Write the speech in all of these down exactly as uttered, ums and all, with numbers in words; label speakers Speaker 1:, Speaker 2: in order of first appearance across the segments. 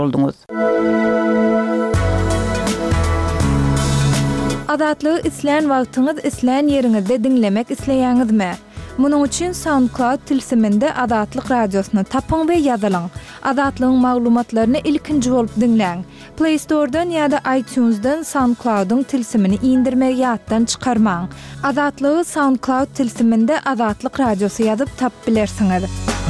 Speaker 1: oldunuz.
Speaker 2: Adatlygy isleýän wagtyňyz isleýän ýeriňizde dinlemek isleýäňizmi? Munuň üçin SoundCloud tilsiminde Adatlyk radiosyny tapyň we ýazylyň. Adatlygyň maglumatlaryny ilkinji bolup dinleň. Play Store'dan ýa-da iTunes'dan SoundCloud'un tilsimini indirmek ýatdan çykarmaň. Adatlygy SoundCloud tilsiminde Adatlyk radiosy ýazyp tap bilersiňiz.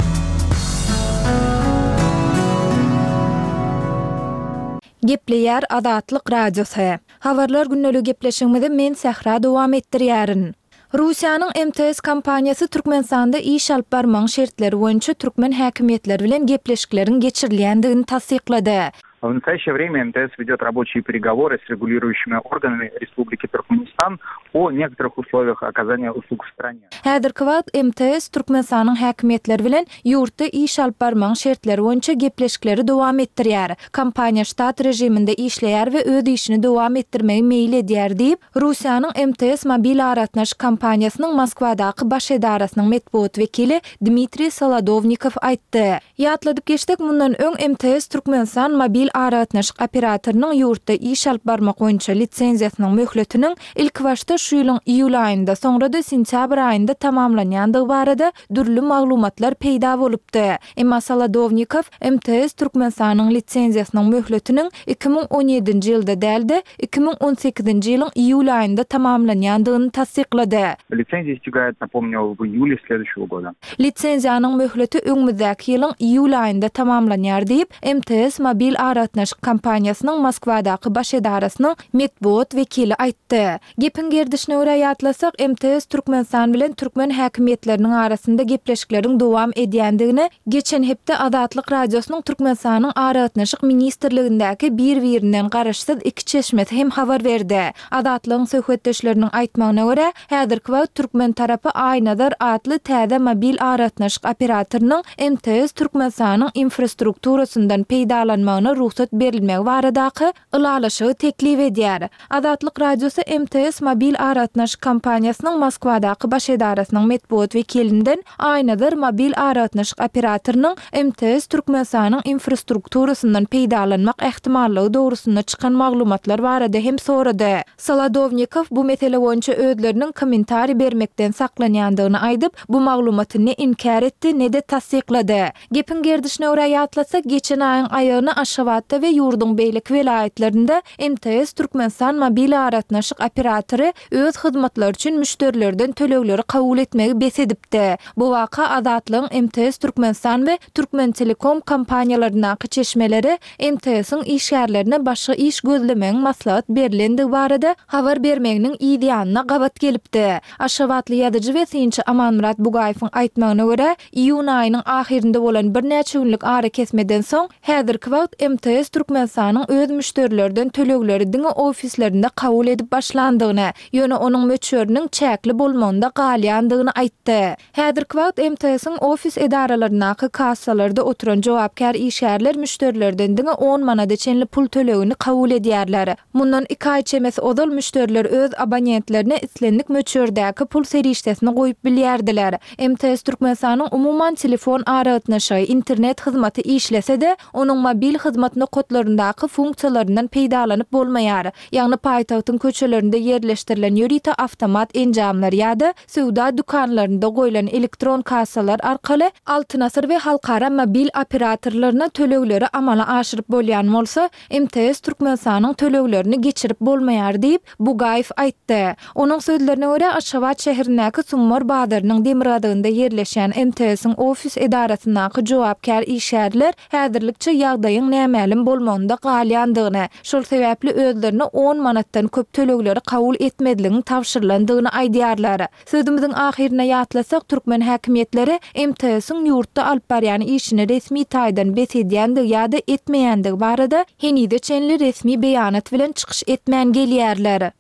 Speaker 2: Gepleýär Adatlyk radiosy. Habarlar günnelik gepleşigimizde men Sähra dowam etdirýärin. Russiýanyň M T S kompaniýasy Türkmenistanda iş alyp barmaň şertleri boýunça türkmen häkimetleri bilen gepleşiklerin geçirilýändigini tasdiklady.
Speaker 3: В настоящее время эм тэ эс ведет рабочие переговоры с регулирующими органами Республики Туркменистан о некоторых условиях оказания услуг в стране.
Speaker 2: Häzirki wagt M T S Türkmenistanyň häkimetleri bilen ýurtda iş alyp barmaň şertleri boýunça gepleşikleri dowam etdirýär. Kompaniýa ştat rejiminde işleýär we öz işini dowam etdirmegi meýil edýär diýip Russiýanyň M T S mobil aratnaş kompaniýasynyň Moskwadaky baş edarasynyň medeniýet wekili Dmitri Solodovnikov aýtdy. Ýatladyp geçdik, mundan öň M T S Türkmenistan mobil aratnaşyk operatorynyň ýurtda iş alyp barmak boýunça lisenziýasynyň möhletiniň ilk başda şu ýylyň iýul aýynda, soňra da sentýabr aýynda tamamlanýandygy barada dürli maglumatlar peýda bolupdy. Emma Solodovnikov M T S Türkmenistanyň lisenziýasynyň möhletiniň iki ming on ýedinji ýylda däldi, iki ming on sekizinji ýylyň iýul aýynda tamamlanýandygyny tasdiklady.
Speaker 3: Лицензия истекает, напомню, в июле следующего года.
Speaker 2: Lisenziýanyň möhleti öňümüzdäki ýylyň iýul aýynda tamamlanýar diýip M T S mobil aratnaşyk kompaniýasynyň Moskwadaky baş edarasynyň medeniýet wekili aýtdy. Gepin gerdişine görä ýatlasak, M T S Türkmenistan bilen türkmen häkimetleriniň arasynda gepleşiklerin dowam edýändigini geçen hepde Adatlyk radiosynyň Türkmenistanyň aratnaşyk ministrligindäki bir-birinden garaşsyz iki çeşmet hem habar berdi. Adatlygyň söhbetdeşleriniň aýtmagyna görä, häzirki wagt türkmen tarapy Aýnadar adly täze mobil aratnaşyk operatorynyň M T S Türkmenistanyň infrastrukturasyndan peýdalanmagyna ruhsat berilmegi baradaky ılalaşygy teklip edýär. Adatlyk radiosu M T S mobil aratnaşyk kompaniýasynyň Moskwadaky baş edarasynyň medeniýet wekilinden Aýnadar mobil aratnaşyk operatorynyň M T S Türkmenistanyň infrastrukturasyndan peýdalanmak ähtimallygy dogrusynda çykan maglumatlar barada hem sorady. Solodovnikov bu mesele boýunça özleriniň kommentari bermekden saklanýandygyny aýdyp, bu maglumaty ne inkar etdi, ne de tasdiklady. Gepin gerdişine görä ýatlasak, geçen aýyň aýagyny Aşgabatda we ýurdun beýlik welaýetlerinde M T S Türkmenistan mobil aratnaşyk operatory öz hyzmatlary üçin müşterilerden tölegleri kabul etmegi besedipdi. Bu waka Adatlygyň M T S Türkmenistan we Türkmen Telekom kompaniýalarynyň çeşmeleri M T S'in işgärlerine başga iş gözlemegiň maslahat berilendigi barada habar bermeginiň ideýanyna gabat gelipdi. Aşgabatly ýazyjy we synçy Amanmurat Bugaýewiň aýtmagyna görä, iýun aýynyň ahirinde bolan bir näçe günlük ara kesmeden soň häzirki wagt M T S Türkmenistanyň öz müşterilerden tölegleri diňe ofislerinde kabul edip başlandygyny, ýöne onuň möçöriniň çäkli bolmagynda galýandygyny aýtdy. Häzirki wagt M T S'in ofis edaralarynyň kassalarda oturan jogapkar işgärler müşterilerden diňe on manat çenli pul tölegini kabul edýärler. Mundan iki aý çemes odal müşteriler öz abonentlerine islendik möçördäki pul serişdesini goýup bilýärdiler. M T S Türkmenistanyň umuman telefon aratnaşy internet hyzmaty işlese-de, onuň mobil hyzmatyny kodlaryndaky funksiýalaryndan peýdalanyp bolmaýar. Ýagny paýtagtyň köçelerinde ýerleşdirilen ýörite awtomat enjamlar ýa-da sowda dukanlarynda goýulan elektron kassalar arkaly Altyn asyr we halkara mobil operatorlaryna tölegleri amala aşyryp bolýan bolsa, M T S Türkmenistanyň töleglerini geçirip bolmaýar diýip Bugaýew aýtdy. Onuň sözlerine görä, Aşgabat şäherindäki Summar Badarynyň Demiradygynda ýerleşen M T S'in ofis edarasynyň jogapkar işgärler häzirlikçe ýagdaýyň nämelim bolmagyna galýandygyny, şol sebäpli özlerini on manatdan köp tölegleri kabul etmediligini tawşyrlandygyny aýdýarlar. Sözümiziň ahirine ýatlasak, türkmen häkimetleri M T S'in ýurtda alyp barýan işini resmi taýdan besedýändigi ýa-da etmeýändigi barada henide çenli resmi beýanat bilen çykyş etmän gelýärler.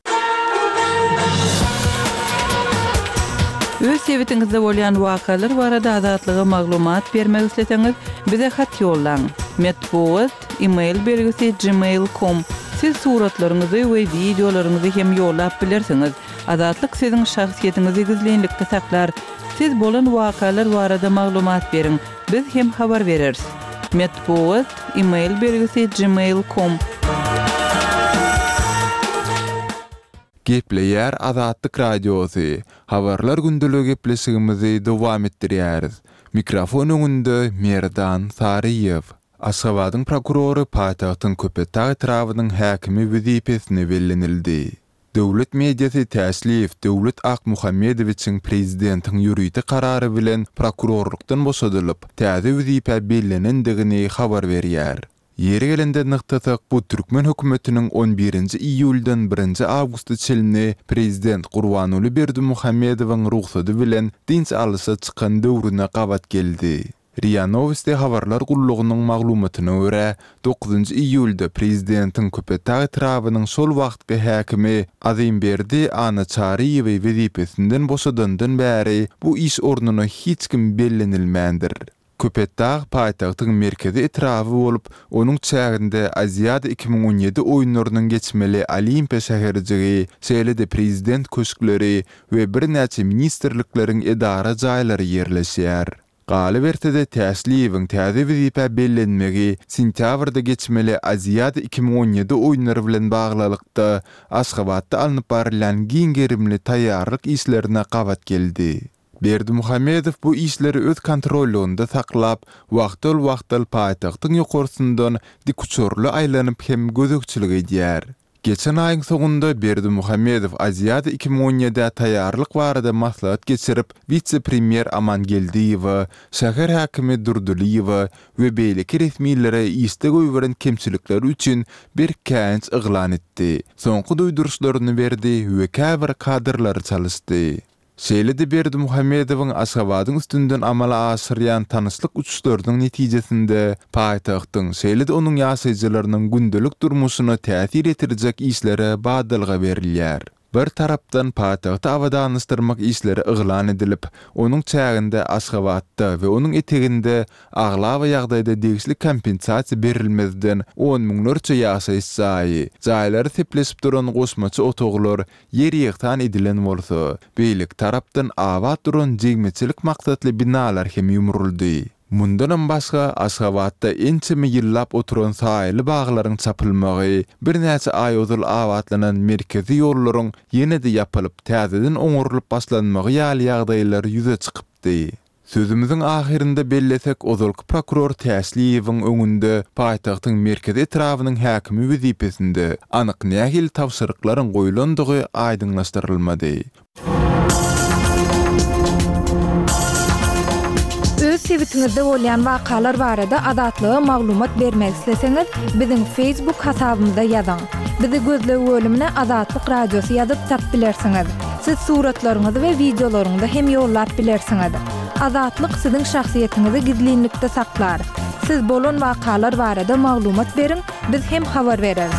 Speaker 1: Öz sebetiňizde bolýan wakalar barada adatlyga maglumat bermek isleseňiz, bize hat ýollaň. Medeniýet e-mail bergisi gmail nokta com. Siz suratlaryňyzy we videolaryňyzy hem ýollap bilersiňiz. Adatlyk siziň şahsiýetiniňizi gizlenlikde saklar. Siz bolan wakalar barada maglumat beriň. Biz hem habar bereriz. Metbuat email belgisi gmail nokta com.
Speaker 4: Gepleyer Azatlyk Radiosu. Habarlar gündülügi gepleşigimizi dowam etdirýäris. Mikrofon öňünde Merdan Sariýew. Aşgabatyň prokurory paýtagtyň Köpetag trawynyň häkimi wezipesine bellenildi. Döwlet mediasy täsliýew Döwlet Ak Muhammedowiçiň prezidentiň ýürüýti karary bilen prokurorlukdan boşadylyp, täze wezipe bellenendigini habar berýär. Yeri gelende nyktasak bu Türkmen hökümetiniň on birinji iýuldan birinji awgust çelini prezident Gurbanuly Berdimuhammedowyň ruhsaty bilen dinç alysy çykan döwrüne gabat geldi. Ria Novosti habarlar gullugynyň maglumatyna görä, dokuzunji iýulda prezidentiň Köpetag trawynyň şol wagtky häkimi Azimberdi Anaçaryýew wezipesinden boşadandan bäri bu iş ornuny hiç kim bellenilmändir. Köpetag paýtagtyň merkezi etrafy bolup, onuň çäginde Aziýada iki ming on ýedi oýunlarynyň geçmeli Olimpiýa şäherjigi, şeýle-de prezident köşkleri we bir näçe ministrlikleriň edara jaýlary ýerleşýär. Galy bertede täsliýewiň täze wezipe bellenmegi sentýabrda geçmeli Aziýada iki ming on ýedi oýunlary bilen baglylykda Aşgabatda alınıp barilen giň gerimli taýýarlyk işlerine gabat geldi. Berdimuhammedow bu işleri öz kontrolünde saklap, wagtol wagtol paýtagtyň ýokarysyndan dik uçurly aýlanyp hem gözükçilik edýär. Geçen aýyň soňunda Berdimuhammedow Aziýada iki ming on ýedi taýýarlyk barada maslahat geçirip, vice-premier Amangeldiýew, şäher häkimi Durduliýew we beýleki resmiýetlere iste goýberen kemçilikler üçin bir känç yglan etdi. Soňky duýduruşlaryny berdi we käbir kadrlary çalysdy. Şeýle-de Berdimuhammedowyň Aşgabatyň üstünden amala aşyrýan tanyslyk uçuşlarynyň netijesinde paýtagtyň şeýle-de onuň ýaşaýjylarynyň gündelik durmuşyna täsir etirjek işlere badalga berilýär. Bir tarapdan paýtagty awadanystyrmak işleri yglan edilip, onuň çäginde Aşgabatda we onuň eteginde aglawa ýagdaýda degişli kompensasiýa berilmezden on miňlerçe ýaşaýy jaýlary sepleşip duran goşmaçy otoglar ýer-ýekdan edilen bolsa, beýlik tarapdan awat duran jegmeçilik maksatly binalar hem ýumruldy. Mundan başga Aşgabatda ençemi ýyllap oturan saýly baglaryň çapylmagy, bir näçe aý ozul awatlanan merkezi ýollaryň ýene-de ýapylyp täzeden oňurulyp başlanmagy ýaly ýagdaýlar ýüze çykypdy. Sözümüziň ahirinde bellesek ozulky prokuror Täsliýewiň öňünde paýtagtyň merkezi etrawynyň häkimi wezipesinde anyk nähil tawşyryklaryň goýulandygy aýdyňlaşdyrylmady.
Speaker 2: Öz sebitiňizde bolýan wakalar barada adatlyga maglumat bermek isleseňiz, biziň Facebook hasabymyzda ýazyň. Bizi gözlegi bölümine Azatlyk Radiosu ýazyp tap bilersiňiz. Siz suratlaryňyzy we videolaryňyzy hem ýollap bilersiňiz. Azatlyk siziň şahsiýetiniňizi gizlinlikde saklar. Siz bolan wakalar barada maglumat beriň, biz hem habar bereriz.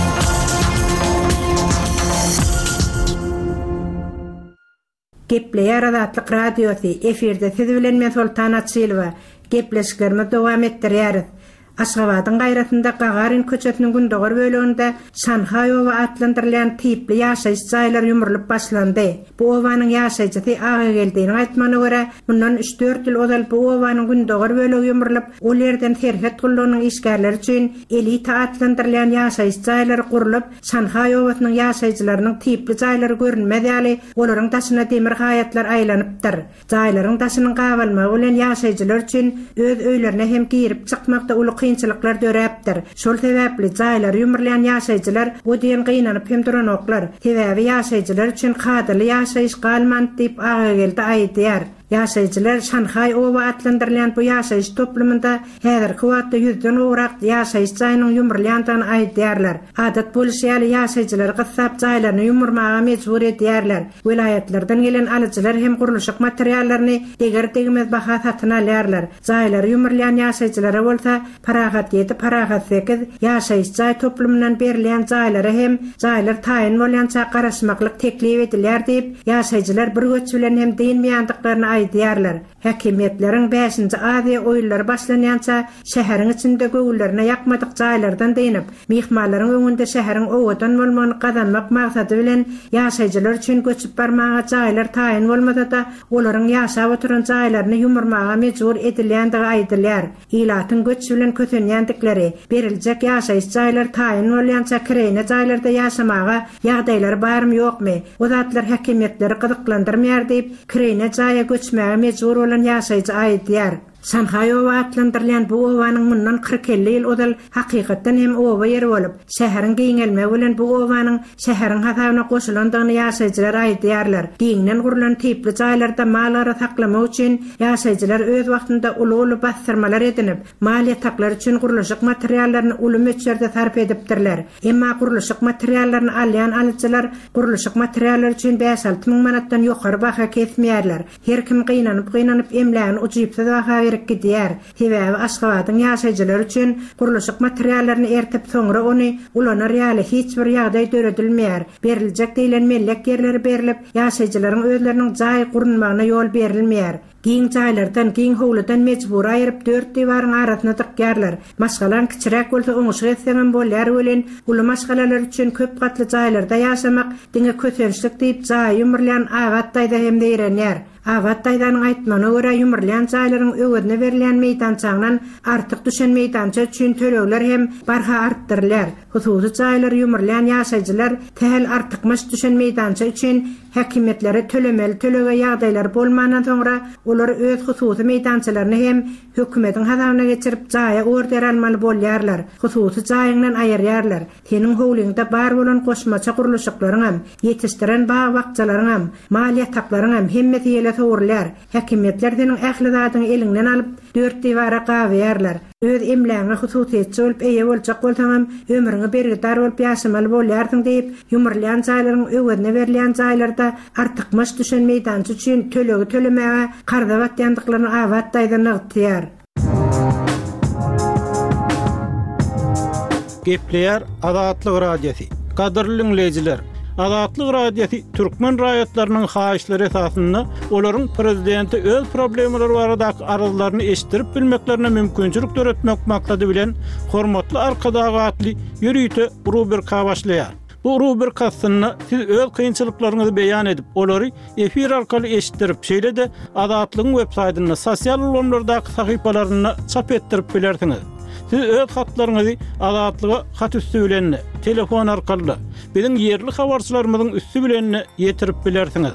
Speaker 5: Gepleýär Azatlyk Radiosu efirde siz bilen men Sultan Atsylywa gepleşiklerimi dowam etdirýäris. Aşgabatyň gaýratynda Gagarin köçetiniň gündogor bölегinde Şanhaýowa atlandyrılan tipli ýaşaýyş jaýlary ýumrulyp başlandy. Bu owanyň ýaşaýjysy aga geldiğini aýtmana görä, bundan üç dört ýyl ozal bu owanyň gündogor bölegi ýumrulyp, ol ýerden serhet gullugynyň işgärleri üçin elita atlandyrılan ýaşaýyş jaýlary gurulyp, Şanhaýowatyň ýaşaýjylarynyň tipli jaýlary görünmedi ýaly olaryň daşyna demir gaýatlar aýlanypdyr. Jaýlaryň daşynyň gawalmagy bilen ýaşaýjylar üçin öz öýlerine hem girip çykmakda uly kynçylyklar döräpdir. Şol sebäpli jaýlary ýumrulayan ýaşaýjylar bu diýen gynanyp hem duranoklar. Sebäbi ýaşaýjylar üçin kadrly ýaşaýyş galman diýip aga geldi aýdýar. Ýaşaýjylar Şanhaýowa atlandyrılan bu ýaşaýyş toplumynda häzirki wagtda ýüzden owrak ýaşaýyş jaýynyň ýumrulýandan aýdýarlar. Adat bolýaly ýaşaýjylar gyssap jaýlaryny ýumurmaga mejbur edýärler. Vilayatlardan gelen alyjylar hem guruluşyk materiallaryny deger degmez baha satyn alýarlar. Jaýlary ýumrulayan ýaşaýjylara bolsa parahat ýedi parahat sekiz ýaşaýyş jaý toplumyndan berilýän jaýlary hem jaýlar taýin bolýança garaşmaklyk teklip edilýär diýip ýaşaýjylar bir göç bilen hem diýinmeýändiklaryny aýdýarlar. Häkimetleriň beşinji ady oýullar başlanýança şäherin içinde göwüllerine ýakmadyk jaýlardan deýinip, mihmanlaryň öňünde şäheriň owadan bolmagyny gazanmak maksady bilen ýaşaýjylar üçin göçüp barmaga jaýlar taýyn bolmada da olaryň ýaşap oturan jaýlaryny ýumurmaga mejbur edilýändigi aýdylýar. Ilatyň göç bilen kötenýändikleri, beriljek ýaşaýyş jaýlar taýyn bolýança kirene jaýlarda ýaşamaga ýagdaýlar barmy ýokmy? O zatlar häkimetleri gyzyklandyrmaýar diýip kirene jaýa göçmäge mejbur olan ýaşaýjy aýdýar. Şanhaýowa atlandyrılan bu owanyň mundan kırk elli ýyl odal hakykatdan hem owa ýeri bolup, şäheriň giňelme bilen bu owanyň şäheriň hasabyna goşulandygyny ýaşaýjylar aýdýarlar. Giňden gurulan tipli jaýlarda malary saklamak üçin ýaşaýjylar öz wagtynda uly-uly bastyrmalar edinip, mal ýataklar üçin guruluşyk materiallaryny uly meçlerde sarf edipdirler. Emma guruluşyk materiallaryny alýan alyjylar guruluşyk materiallar üçin beş alty ming manatdan ýokary baha kesmeýärler. Her kim gynanyp-gynanyp emläni uçypsa da gidýär. Sebäbi Aşgabatyň ýaşaýjylar üçin guruluşyk materiallaryny ertip soňra ony ulana reali hiç bir ýagdaý döredilmeýär. Beriljek diýilen mellek ýerleri berilip, ýaşaýjylaryň özleriniň jaý gurunmagyna ýol berilmeýär. Giň jaýlardan, giň howludan mejbur aýryp dört diwaryň arasyna tykýarlar. Maşgalan kiçirek bolsa oňuşy etseňem bolýar bilen, uly maşgalalar üçin köp gatly jaýlarda ýaşamak diňe köterişlik diýip jaý ýumurlayan awatdaýda hem diýrenýär. Awatdaýdanyň aýtmagyna görä ýumurlayan jaýlaryň öwedine berilýän meýdançaňdan artyk düşen meýdança üçin tölegler hem barha artdyrylýar. Hususy jaýlar ýumurlayan ýaşaýjylar tähel artykmaş düşen meýdança üçin häkimetlere tölemeli tölege ýagdaýlar bolmandan soňra olar öz hususy meýdançalaryny hem hökümetiň hasabyna geçirip jaýa order almaly bolýarlar. Hususy jaýyňdan aýyrýarlar. Senin howlyňda bar bolan goşmaça guruluşyklaryň hem ýetişdiren baý wagtjalaryň hem mal ýataklaryň hem hemmeti ýele soňurlar. Häkimetler senin ähli zadyny elinden alyp dört diwara gaýýarlar. Öz emläňe hususiýetçi bolup eýe boljak bolsaňam ömrüňi bergidar bolup ýaşamaly bolýardyň diýip ýumurlayan jaýlaryň öwedine berilýän jaýlarda artykmaş düşen meýdança üçin tölegi tölemäge garda batýandyklaryny awatdaýdan ygtyýar.
Speaker 6: Gepleýär Azatlyk radiosi. Gadyrly dinleýijiler, Azatlyk radiosi türkmen raýatlarynyň haýyşlary esasynda olaryň prezidenti öz problemleri baradaky arazylaryny eşitdirip bilmeklerine mümkinçilik töretmek maksady bilen hormatly arkadagy atly ýürüýte rubrika başlaýar. Bu rubrikasyny siz öz kynçylyklaryňyzy beýan edip, olary efir arkaly eşitdirip, şeýle de Azatlygyň websaýtyna, sosial ulamlardaky sahypalaryna çap etdirip bilersiňiz. Siz öz hatlaryňyzy Azatlyga hat üstü bilen, telefon arkaly, biziň ýerli habarçylarymyzyň üstü bilen ýetirip bilersiňiz.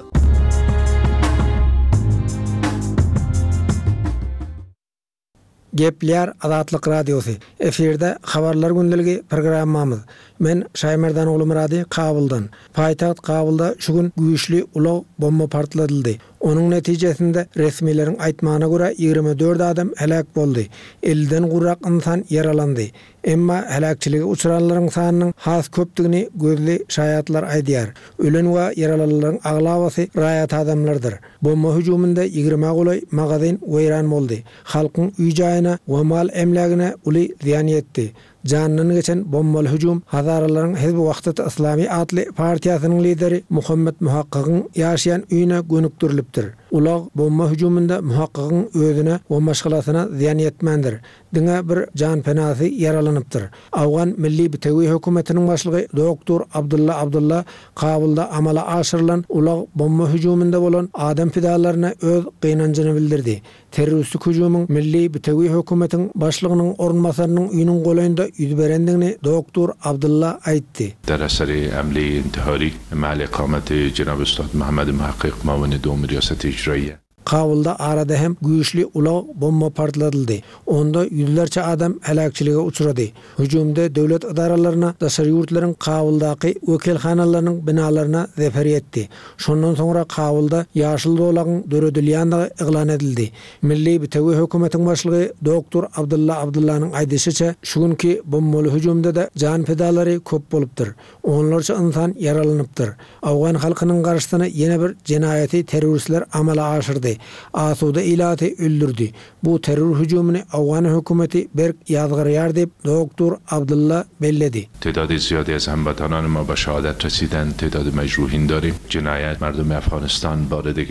Speaker 7: Gepleýär Azatlyk radiosi. Eferde habarlar gündəligi programmamyz. Men Şaýmerdan oğlu Murady Kabuldan. Paýtagat Kabulda şu gün güýçli ulaw bomba partladyldy. Onuň netijesinde resmiýetiň aýtmagyna görä ýigirme dört adam helak boldy. elden gurrak insan yaralandy. Emma helakçylyga uçuranlaryň sanynyň has köpdigini gözli şaýatlar aýdýar. Ölen we yaralaryň aglabasy raýat adamlardyr. Bomba hüjumynda ýigirme golay magazin weýran boldy. Halkyň üý jaýyna we mal emlägine uly ziýan ýetdi. Canını geçen bombalı hücum Hazaraların Hizb-i Vahdat İslami adlı partiýasynyň lideri Muhammed Muhakkakyň ýaşaýan üýüne gönükdirilipdir. Ulag bomba hüjumunda Muhakkakyň özüne we maşgalasyna ziýan ýetmendir. Diňe bir can penasy yaralanypdyr. Awgan Milli Bitewi hökümetiniň başlygy doktor Abdulla Abdulla Kabulda amala aşyrylan ulag bomba hüjumunda bolan adam fidalaryna öz gynanjyny bildirdi. Terroristlik hüjumyň Milli Bitewi hökümetiň başlygynyň orunmasarynyň üýüniň golaýynda yüz berendigini doktor Abdulla aýtdy.
Speaker 8: در اثر حمله انتحاری محل اقامت جناب استاد محمد محقق معاون دوم ریاست اجراییه
Speaker 7: Kabulda arada hem güýçli ulaw bomba partladyldy. Onda ýüzlerçe adam helakçylyga uçrady. Hüjumda döwlet idaralaryna, daşary ýurtlaryň Kabuldaky wekilhanalarynyň binalaryna zefer etdi. Şondan soňra Kabulda ýaşyl dolagyň döredilýänligi eglan edildi. Milli Bitewi hökümetiň başlygy doktor Abdulla Abdullanyň aýdysyça, şu günki bombaly hüjumda da jan fidalary köp bolupdyr. Onlarca insan yaralanypdyr. Awgan halkynyň garşysyna ýene bir jenaýaty terroristler amala aşyrdy. Asuda ilati öldürdü. Bu terör hücumunu Afgan hükümeti berk yadgırıyar deyip doktor Abdullah belledi.
Speaker 8: تعداد زیادی از هموطنان ما به شهادت رسیدن، تعداد مجروحین داریم. جنایت مردم افغانستان بار دیگه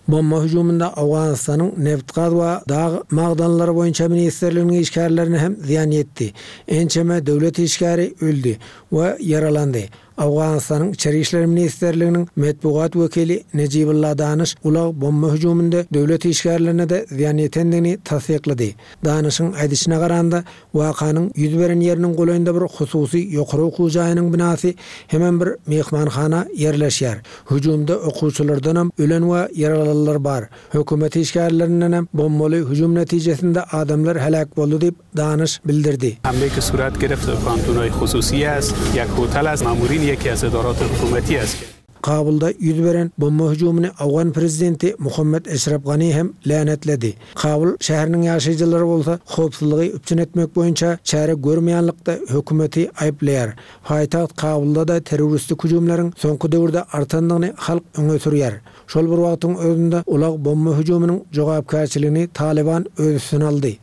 Speaker 7: Bomba hüjumunda Awganistanyň neft gaz we dağ magdanlary boýunça ministrliginiň işgärlerini hem ziýan etdi. Ençeme döwlet işgäri öldü we yaralandy. Awganistanyň Içeri işler ministrliginiň medpugat wekili Nejibullah Danyş ulag bomba hüjumunda döwlet işgärlerine de ziýan etendigini tasdiklady. Danyşyň aýdyşyna garanda wakanyň ýüz beren ýeriniň goýunda bir hususy ýokary okuw jaýynyň binasy hemen bir mehmanhana ýerleşýär. Hüjumda okuwçylardan hem ölen we yaralanlar bar. Hökümet işgärlerinden hem bombaly hüjum netijesinde adamlar helak boldy diýip Danyş bildirdi.
Speaker 9: حمله که صورت گرفت به کانتون‌های خصوصی است یک هتل از مامورین یکی از ادارات حکومتی است.
Speaker 7: Kabulda yüz beren bomba hüjumunu Awgan prezidenti Muhammed Eşref Gani hem lanetledi. Kabul şäheriniň ýaşaýjylary bolsa howpsuzlygy üpçün etmek boýunça çäre görmeýänlikde hökümeti aýplaýar. Haýtat Kabulda da terroristlik hüjumlaryň soňky döwürde artandygyny halk öňe sürýär. Şol bir wagtyň özünde ulag bomba hüjumynyň jogapkärçiligini Taliban öz üstüne aldy.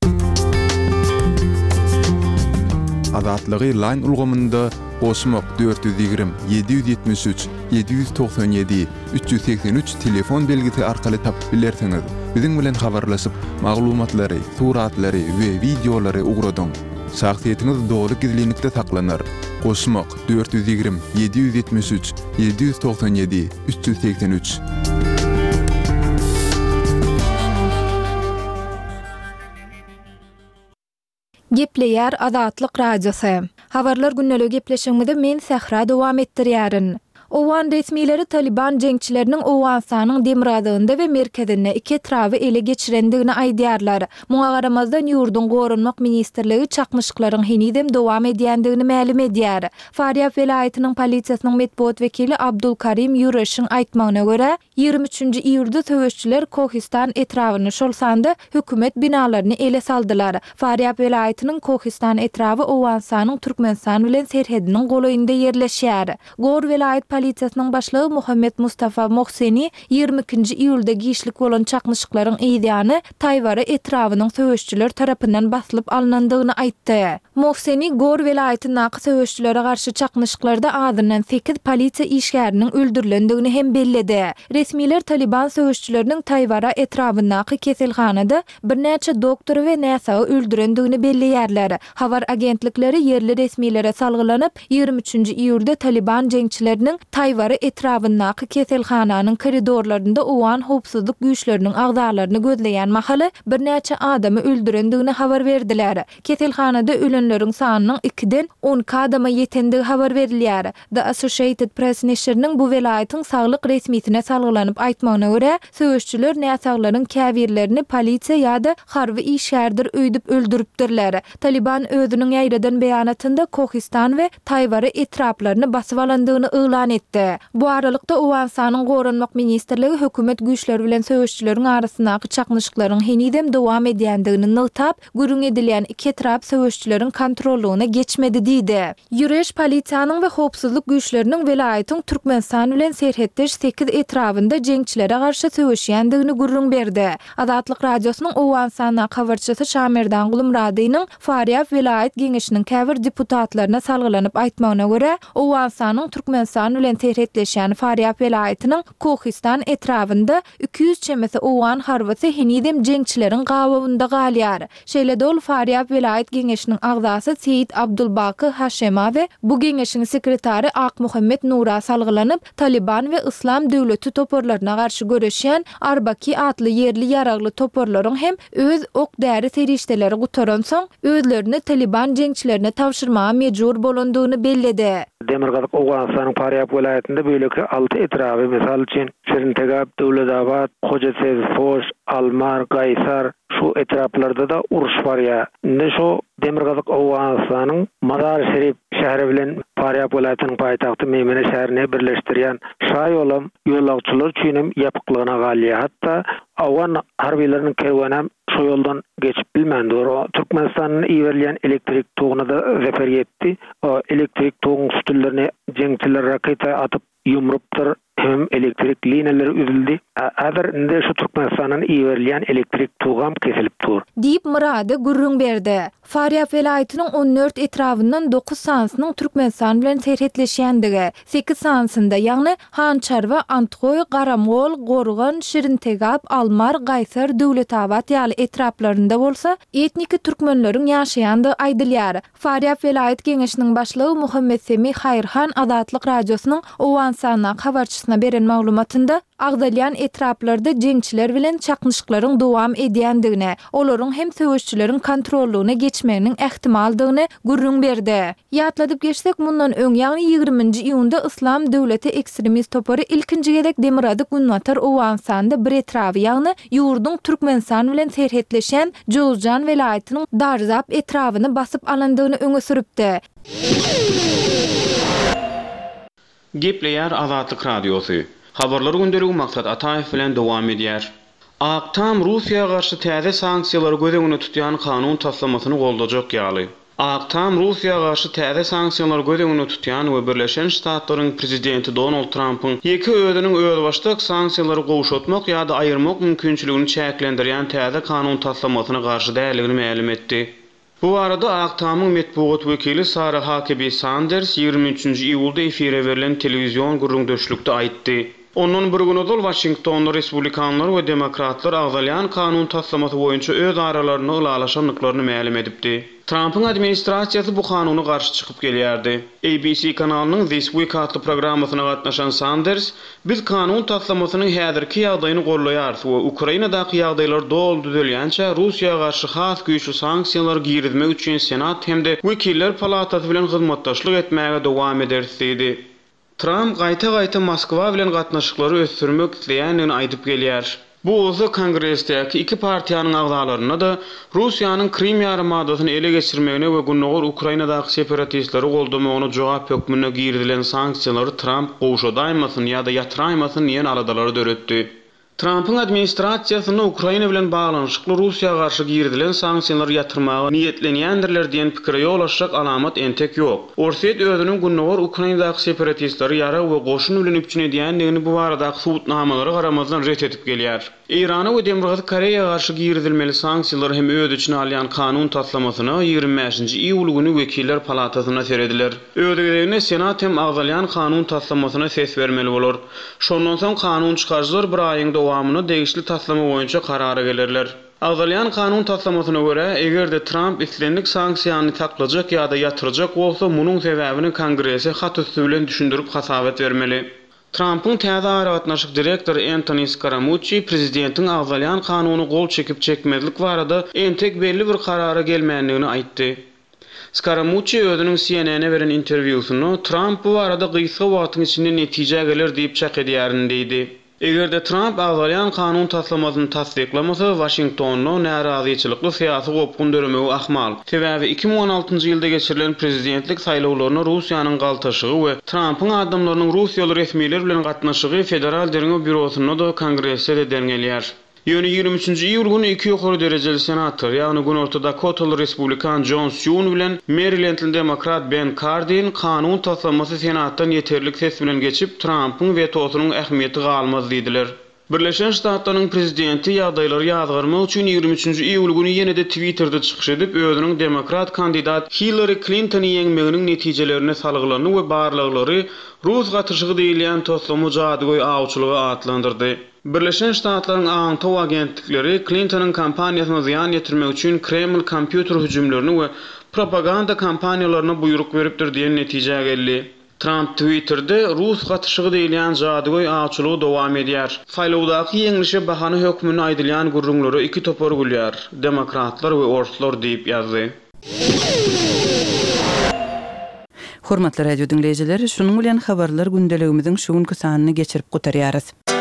Speaker 4: Azatlygy line ulgamynda Osmok dört yüz yirmi yedi yüz yetmiş üç yedi yüz doksan yedi üç yüz seksen üç telefon belgisi arkaly tapyp bilersiňiz. Biziň bilen habarlaşyp maglumatlary, suratlary we videolary ugradyň. Şahsiýetiniz dogry gizlilikde saklanır. Osmok dört yüz yirmi yedi yüz yetmiş üç yedi yüz doksan yedi üç yüz seksen üç.
Speaker 2: Gepleýär Azatlyk radiosu. Habarlar günnälik gepleşigimizde men Sahra dowam etdirýärin. Owan resmileri Taliban jeňçileriniň Awganistanyň Demirgadynda we merkezinde iki etrawy ele geçirendigini aýdýarlar. Muňa garamazdan ýurdun gorunmak ministrligi çakmyşyklaryň henidem dowam edýändigini ma'lum edýär. Faryab welaýatynyň polisiýasynyň medpuat wekili Abdulkarim Yureşiň aýtmagyna görä, ýygrimi üçünji iýulda töweşçiler Kohistan etrawyny şolsanda hökümet binalaryny ele saldylar. Faryab welaýatynyň Kohistan etrawy Awganistanyň Türkmenistan bilen serhediniň goloýunda ýerleşýär. Gor welaýat polisiýasynyň başlygy Muhammed Mustafa Mohseni ýygrimi ikinji iýulda giýişlik bolan çakmyşyklaryň eýdýany Taýwara etrawynyň söwüşçüler tarapyndan basylyp alynandygyny aýtdy. Mohseni Gor welaýatynyň söwüşçülere garşy çakmyşyklarda adyndan sekiz polisiýa işgäriniň öldürilendigini hem belledi. Resmiler Taliban söwüşçüleriniň Taýwara etrawyndaky keselhanada bir näçe doktor we näsagy öldürendigini belleýärler. Habar agentlikleri yerli resmilere salgylanyp ýygrimi üçünji iýulda Taliban jeňçileriniň Taýwara etrawyndaky keselhananyň koridorlarynda uwan howpsuzlyk güýçleriniň agdalaryny gözleýän mahaly bir näçe adamy öldürendigini habar berdiler. Keselhanada ölenleriň sanynyň ikiden on adama ýetendigi habar berilýär. The Associated Press neşriniň bu welaýatyň saglyk resmiýetine salgylanyp aýtmagyna görä, söwüşçüler näsaklaryň käbirlerini polisiýa ýa-da harby işgärdir öýdüp öldüripdirler. Taliban özüniň ýaýradan beýanatynda Kohistan we Taýwara etraplaryny basyp alandygyny ýylan etdi. Bu aralykda Awganistanyň gorunmak ministrligi hökümet güýçleri bilen söwüşçüleriň arasyndaky çakmyşyklaryň henidem dowam edýändigini nytap, gürüň edilýän iki etrap söwüşçüleriň kontrollugyna geçmedi diýdi. Ýüreş polisiýanyň we howpsuzlyk güýçleriniň welaýatyň Türkmenistan bilen serhetdeş sekiz etrawynda jeňçilere garşy söwüşýändigini gürrüň berdi. Azatlyk radiosynyň Awganistanyň habarçysy Şamerdan Gulumradynyň Faryab welaýat geňeşiniň käbir deputatlaryna salgylanyp aýtmagyna görä, Awganistanyň Türkmenistan bilen serhetleşýän Faryab welaýatynyň Kohistan etrawynda iki yüz çemesi Owan harbysy henidem jeňçileriň gabawynda galýar. Şeýle dol Faryab welaýat geňeşiniň agzasy Seyit Abdulbaky Haşema we bu geňeşiň sekretary Ak Muhammed Nura salgylanyp Taliban we Islam döwleti toporlaryna garşy göreşýän Arbaki atly yerli ýaragly toporlaryň hem öz ok däri serişdeleri gutaran soň özlerini Taliban jeňçilerine tawşyrmaga mejbur bolandygyny belledi.
Speaker 10: Demirgazyk Awganistanyň Faryab welaýatynda böлеки altı etrawy misal üçin Şerintegap, Döwletabad, Hojasez, Foş, Almar, Gaýsar şu etraplarda da uruş bar ya. Ne şu Demirgazyk Awganistanyň Mazar Şerif şäheri bilen Faryab welaýatynyň paýtagty Memene şäherine birleşdirýän şaý olam ýolagçylar üçin hem ýapyklygyna galýar. Hatda Awgan harbiýleriniň kerwani şu ýoldan geçip bilmän doro. Türkmenistanyň iýerleýän elektrik togyna da zefer ýetdi. O elektrik togyň üstünlerine jeňçiler raketa atyp ýumrupdyr. Hem elektrik liniýaleri üzüldi. Häzir inde şu Türkmenistanyň iýerleýän elektrik togam kesilip dur.
Speaker 2: Diýip murady gürrüň berdi. Faryab welaýatynyň on dört etrabyndan dokuz sansynyň Türkmenistan bilen serhetleşýändigi, sekiz sansynda ýagny Hançarwa, Antgoy, Garamol, Gorgan, Şirintegap, Almar, Gaýsar, Döwletabat ýaly etraplarynda bolsa, etniki türkmenleriň ýaşaýandy aýdylýar. Faryab welaýat geňeşiniň başlygy Muhammed Semi Hayrhan Adatlyk radiosynyň Owan sana habarçysyna beren maglumatynda Agdalyan etraplarda jeňçiler bilen çaknyşyklaryň dowam edýändigine, olaryň hem söwüşçüleriň kontrollugyna geçmeginiň ähtimaldygyny gurrun berdi. Ýatladyp geçsek, mundan öň ýagny ýygrüminji iýunda Islam döwleti ekstremist topary ilkinji gedek Demirady Gunwatar Owansanda bir etraby ýagny ýurdun Türkmenistan bilen serhetleşen Jowzjan welaýatynyň Darzap etrabyny basyp alandygyny öňe süripdi.
Speaker 11: Gepleýär Azatlyk radiosy. Habarlar gündeligi maksat Ataýew bilen dowam edýär. Aktam Russiýa garşy täze sanksiýalar gözeňine tutýan kanun taslamasyny goldajak ýaly. Aktam Russiýa garşy täze sanksiýalar gözeňine tutýan we Birleşen Ştatlaryň prezidenti Donald Trump'yň iki ödünün özbaşdyk sanksiýalary gowşatmak ýa-da aýyrmak mümkinçiligini çäklendirýän täze kanun taslamasyna garşy däligini ma'lum etdi. Bu arada Aktamyň metbuat wekili Sarah Huckabee Sanders ýygrimi üçinji iýulda efire berilen telewizion gurrundaşlykda aýtdy. Onun bir gün ol Washingtonda Respublikanlar we Demokratlar agzalyan kanun taslamasy boýunça öz aralaryny ulalaşanlyklaryny ma'lum edipdi. Trump'ın administrasiýasy bu kanuny garşy çykyp gelýärdi. A B C kanalynyň This Week adly programasyna gatnaşan Sanders, "Biz kanun taslamasynyň häzirki ýagdaýyny gorlaýarys we Ukrainadaky ýagdaýlar dol düzelýänçe Russiýa garşy has güýçli sanksiýalar girizmek üçin Senat hemde Wekiller Palatasy bilen hyzmatdaşlyk etmäge dowam ederis" dedi. Trump gaýta-gaýta Moskwa bilen gatnaşyklary ösdürmek isleýändigini aýdyp gelýär. Bu ozu Kongresdäki iki partiýanyň agzalaryna da Russiýanyň Krim ýarymadasyny ele geçirmegine we günnogur Ukrainadaky separatistleri goldamagyna jogap hökmüne girdilen sanksiýalary Trump gowşadaýmasyn ýa-da ýatyraýmasyn diýen aladalary döretdi. Trump'ın administrasiýasyny Ukraina bilen baglanyşykly Russiýa garşy girdilen sanksiýalary ýatyrmagy niýetlenýändirler diýen pikire ýolaşjak alamat entek ýok. Orset özüniň günnogur Ukrainadaky separatistleri ýara we goşun bilen üpçün edýändigini bu baradaky subutnamalary garamazdan ret edip gelýär. Irana we Demiry Koreýa garşy girdilmeli sanksiýalar hem öz içine alýan kanun taslamasyny ýygrimi beşinji iýul güni Wekiller Palatasyna serediler. Öýdegine Senat hem agzalyan kanun taslamasyna ses bermeli bolar. Şondan soň kanun çykarjylar bir aýyň dowamyny degişli taslama boýunça karara gelerler. Agzalyan kanun taslamasyna görä, egerde Trump islenlik sanksiýany taklajak ýa-da ýatyrjak bolsa, munyň sebäbini Kongresse hat üstü bilen düşündirip hasabet bermeli. Trump'ın täze aýratnaşyk direktor Anthony Scaramucci prezidentiň agzalyan kanuny gol çekip çekmezlik barada entek belli bir karara gelmänligini aýtdy. Scaramucci özüniň C N N'e beren interwýusyny Trump bu arada gysga wagtyň içinde netije gelir diýip çak edýärini diýdi. Egerde Trump agzalyan kanun taslamasyny tasdiklamasa, Washingtonyň narazyçylykly syýasy gopgun döremegi ahmal. Sebäbi iki ming on altynjy ýylda geçirilen prezidentlik saýlawlaryna Russiýanyň galtaşygy we Trump'ın adamlarynyň Russiýaly resmiler bilen gatnaşygy Federal Derňe Bürosyna da Kongresse de dengelýär. Ýöne ýygrimi üçinji iýul güni iki ýokary derejeli senator, ýagny gün ortada Dakotaly Respublikan John Thune bilen Marylandli Demokrat Ben Cardin kanun taslamasy senatdan ýeterlik ses bilen geçip Trump'ın vetosynyň ähmiýeti galmaz diýdiler. Birleşen Ştatlaryň prezidenti ýagdaýlary ýazgyrmak üçin ýygrimi üçinji iýul güni ýene-de Twitter'da çykyş edip özüniň demokrat kandidat Hillary Clinton'y ýeňmeginiň netijelerini salgylany we barlyklary Rus gatyrşygy diýilýän toslamy jadygoý awçylygy atlandyrdy. Birleşen Ştatlaryň aňtaw agentlikleri Clinton'yň kampaniýasyna ziýan ýetirmek üçin Kreml kompýuter hüjümlerini we propaganda kampaniýalaryna buyruk beripdir diýen netije geldi. Trump Twitter'de Rus gatyrşygy diýilýän jadygoý awçylygy dowam edýär. Saýlawdaky ýeňilişe bahany hökmüni aýdylýan gurrunlary iki topar gülýär. Demokratlar we oruslar diýip ýazdy.
Speaker 1: Hormatly radio dinleýijiler, şunuň bilen habarlar gündeligimiziň şu günkü sanyny geçirip gutarýarys.